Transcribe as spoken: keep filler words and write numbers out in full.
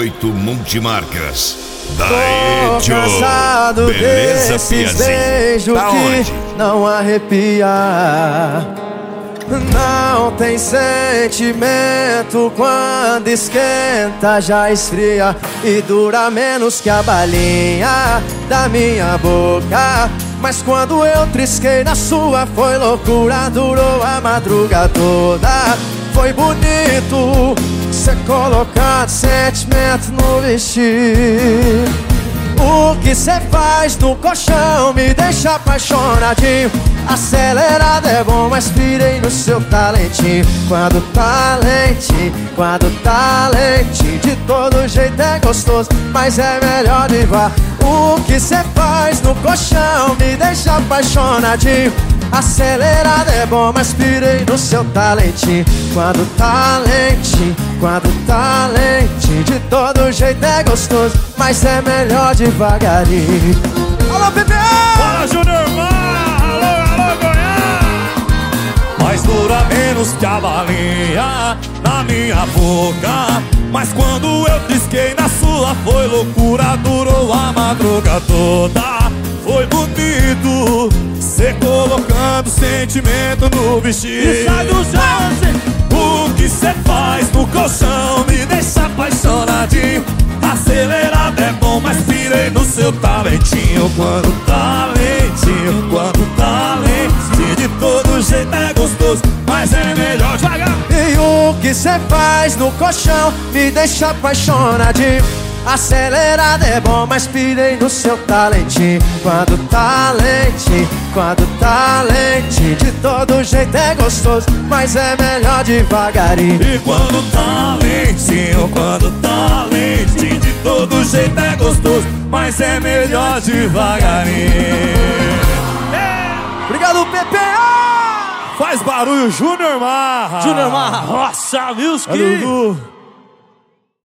oito Multimarcas. Tô Daí, tio. cansado Beleza, desses Piazinho? beijos Tá que onde? não arrepia. Não tem sentimento, quando esquenta já esfria e dura menos que a balinha da minha boca. Mas quando eu trisquei na sua foi loucura, durou a madruga toda. Foi bonito cê colocando sentimento no vestido. O que cê faz no colchão me deixa apaixonadinho. Acelerado é bom, mas pirei no seu talentinho. Quando tá lente, quando tá lente, de todo jeito é gostoso, mas é melhor devagar. O que cê faz no colchão me deixa apaixonadinho. Acelerado é bom, mas pirei no seu talentinho. Quando tá lente, quando tá lente, de todo jeito é gostoso, mas é melhor devagarinho. Alô, bebê! Fala, Júnior Mar! Alô, alô, Goiás! Mas dura menos que a balinha na minha boca. Mas quando eu trisquei na sua foi loucura, durou a madruga toda. Foi bonito cê colocando sentimento no vestido. E sai do chão, o que cê faz no colchão me deixa apaixonadinho. Acelerado é bom, mas pirei no seu talentinho. Quando tá lentinho, quando tá lentinho, de todo jeito é gostoso, mas é melhor devagar. E o que cê faz no colchão me deixa apaixonadinho. Acelerado é bom, mas pirei no seu talentinho. Quando tá lente, quando tá lente, de todo jeito é gostoso, mas é melhor devagarinho. E quando tá lentinho, quando tá lentinho, de todo jeito é gostoso, mas é melhor devagarinho. Obrigado, P P A! Faz barulho, Júnior Marra. Júnior Marra, Roça Music. Dudu.